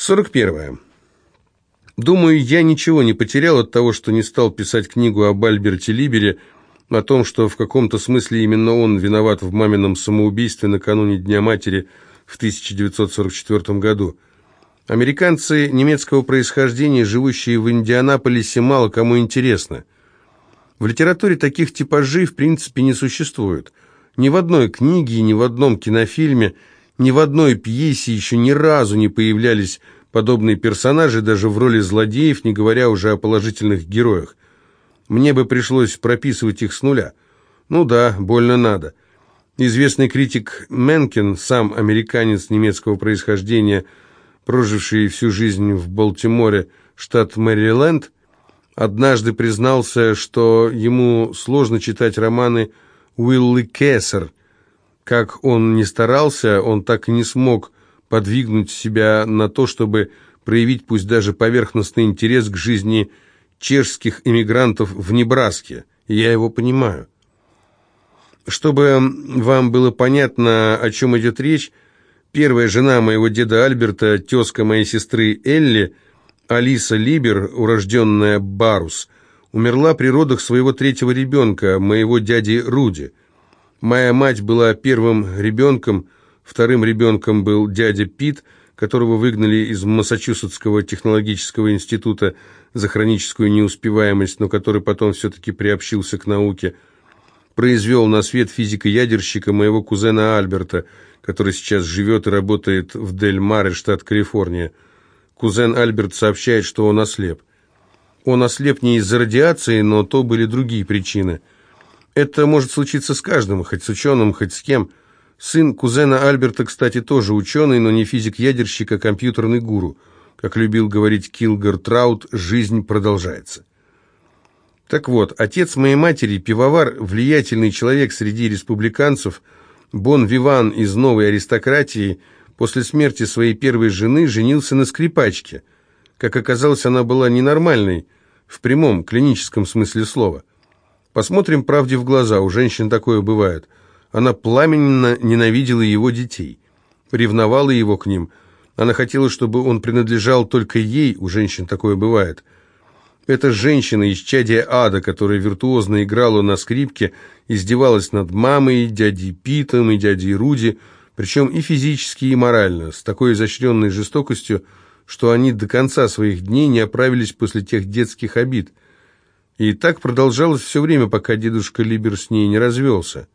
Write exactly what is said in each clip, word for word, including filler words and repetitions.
сорок первое. Думаю, я ничего не потерял от того, что не стал писать книгу об Альберте Либере, о том, что в каком-то смысле именно он виноват в мамином самоубийстве накануне Дня матери в тысяча девятьсот сорок четвёртом году. Американцы немецкого происхождения, живущие в Индианаполисе, мало кому интересны. В литературе таких типажей в принципе не существует. Ни в одной книге, ни в одном кинофильме, ни в одной пьесе еще ни разу не появлялись подобные персонажи, даже в роли злодеев, не говоря уже о положительных героях. Мне бы пришлось прописывать их с нуля. Ну да, больно надо. Известный критик Менкен, сам американец немецкого происхождения, проживший всю жизнь в Балтиморе, штат Мэриленд, однажды признался, что ему сложно читать романы Уилли Кессер. Как он ни старался, он так и не смог подвигнуть себя на то, чтобы проявить пусть даже поверхностный интерес к жизни чешских эмигрантов в Небраске. Я его понимаю. Чтобы вам было понятно, о чем идет речь, первая жена моего деда Альберта, тезка моей сестры Элли, Алиса Либер, урожденная Барус, умерла при родах своего третьего ребенка, моего дяди Руди. Моя мать была первым ребенком, вторым ребенком был дядя Пит, которого выгнали из Массачусетского технологического института за хроническую неуспеваемость, но который потом все-таки приобщился к науке. Произвел на свет физика-ядерщика моего кузена Альберта, который сейчас живет и работает в Дель-Маре, штат Калифорния. Кузен Альберт сообщает, что он ослеп. Он ослеп не из-за радиации, но то были другие причины. Это может случиться с каждым, хоть с ученым, хоть с кем. Сын кузена Альберта, кстати, тоже ученый, но не физик-ядерщик, а компьютерный гуру. Как любил говорить Килгар Траут, жизнь продолжается. Так вот, отец моей матери, пивовар, влиятельный человек среди республиканцев, бон-виван из новой аристократии, после смерти своей первой жены женился на скрипачке. Как оказалось, она была ненормальной, в прямом клиническом смысле слова. Посмотрим правде в глаза, у женщин такое бывает. Она пламенно ненавидела его детей, ревновала его к ним. Она хотела, чтобы он принадлежал только ей, у женщин такое бывает. Эта женщина, исчадие ада, которая виртуозно играла на скрипке, издевалась над мамой, дядей Питом и дядей Руди, причем и физически, и морально, с такой изощренной жестокостью, что они до конца своих дней не оправились после тех детских обид. И так продолжалось все время, пока дедушка Либер с ней не развелся.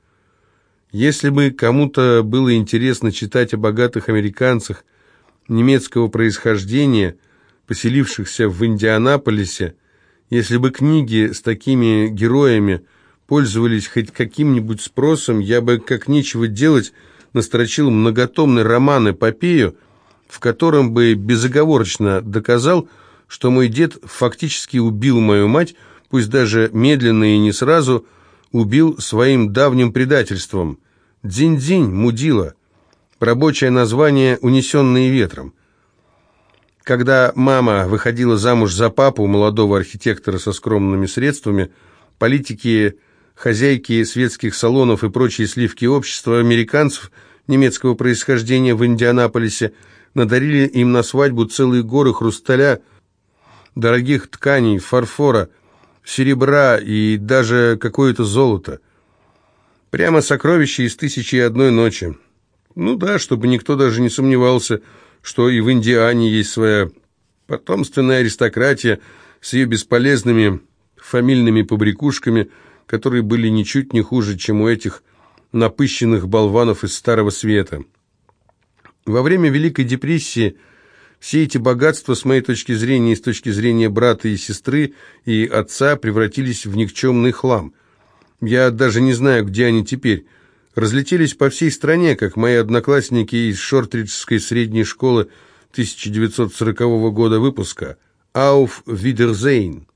Если бы кому-то было интересно читать о богатых американцах немецкого происхождения, поселившихся в Индианаполисе, если бы книги с такими героями пользовались хоть каким-нибудь спросом, я бы, как нечего делать, настрочил многотомный роман-эпопею, в котором бы безоговорочно доказал, что мой дед фактически убил мою мать, пусть даже медленно и не сразу, убил своим давним предательством. Дзинь-дзинь, мудила. Рабочее название «Унесенные ветром». Когда мама выходила замуж за папу, молодого архитектора со скромными средствами, политики, хозяйки светских салонов и прочие сливки общества американцев немецкого происхождения в Индианаполисе надарили им на свадьбу целые горы хрусталя, дорогих тканей, фарфора, серебра и даже какое-то золото. Прямо сокровища из «Тысячи и одной ночи». Ну да, чтобы никто даже не сомневался, что и в Индиане есть своя потомственная аристократия с ее бесполезными фамильными побрякушками, которые были ничуть не хуже, чем у этих напыщенных болванов из Старого Света. Во время Великой депрессии все эти богатства, с моей точки зрения и с точки зрения брата и сестры и отца, превратились в никчемный хлам. Я даже не знаю, где они теперь. Разлетелись по всей стране, как мои одноклассники из Шортриджской средней школы тысяча девятьсот сорокового года выпуска. «Auf Wiedersehen».